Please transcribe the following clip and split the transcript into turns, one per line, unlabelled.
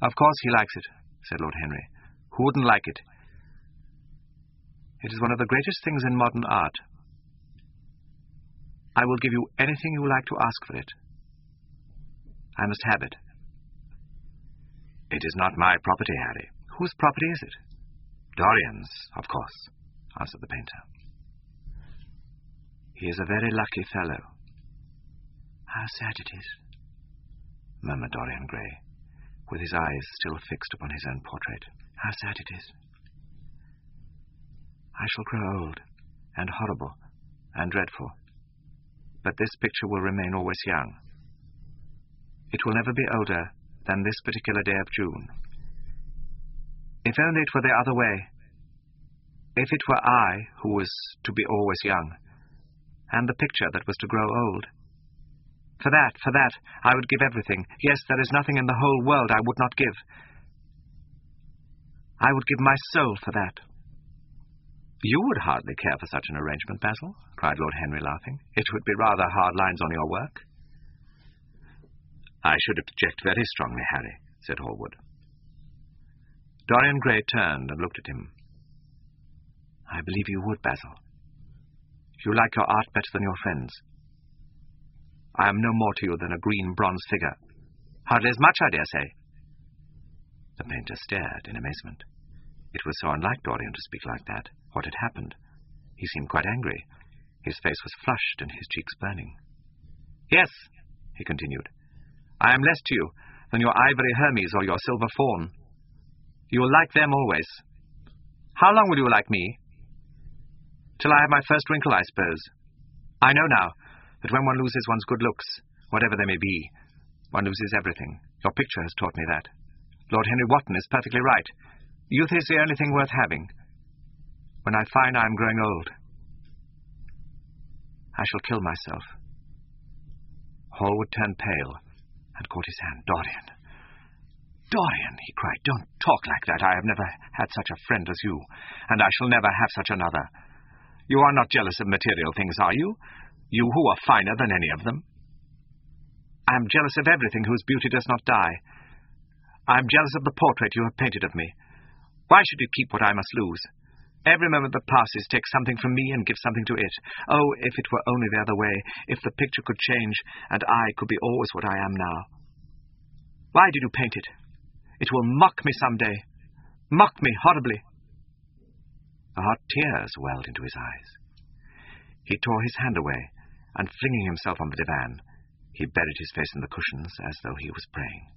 Of course he likes it, said Lord Henry. Who wouldn't like it? It is one of the greatest things in modern art. I will give you anything you like to ask for it. I must have it. It is not my property, Harry. Whose property is it? Dorian's, of course, answered the painter. He is a very lucky fellow. How sad it is, murmured Dorian Gray, with his eyes still fixed upon his own portrait. How sad it is. I shall grow old, and horrible, and dreadful, but this picture will remain always young. It will never be older than this particular day of June. If only it were the other way. If it were I who was to be always young, and the picture that was to grow old. For that, I would give everything. Yes, there is nothing in the whole world I would not give. I would give my soul for that. You would hardly care for such an arrangement, Basil, cried Lord Henry, laughing. It would be rather hard lines on your work. I should object very strongly, Harry, said Hallward. Dorian Gray turned and looked at him. I believe you would, Basil. You like your art better than your friends. I am no more to you than a green bronze figure. Hardly as much, I dare say. The painter stared in amazement. It was so unlike Dorian to speak like that. What had happened? He seemed quite angry. His face was flushed and his cheeks burning. Yes, he continued, I am less to you than your ivory Hermes or your silver fawn. You will like them always. How long will you like me? Till I have my first wrinkle, I suppose. I know now that when one loses one's good looks, whatever they may be, one loses everything. Your picture has taught me that. Lord Henry Wotton is perfectly right. Youth is the only thing worth having. When I find I am growing old, I shall kill myself. Hallward turned pale and caught his hand. Dorian! Dorian, he cried, don't talk like that. I have never had such a friend as you, and I shall never have such another. You are not jealous of material things, are you? You who are finer than any of them. I am jealous of everything whose beauty does not die. I am jealous of the portrait you have painted of me. Why should you keep what I must lose? Every moment that passes takes something from me and gives something to it. Oh, if it were only the other way, if the picture could change, and I could be always what I am now. Why did you paint it? It will mock me some day. Mock me horribly. The hot tears welled into his eyes. He tore his hand away, and flinging himself on the divan, he buried his face in the cushions as though he was praying.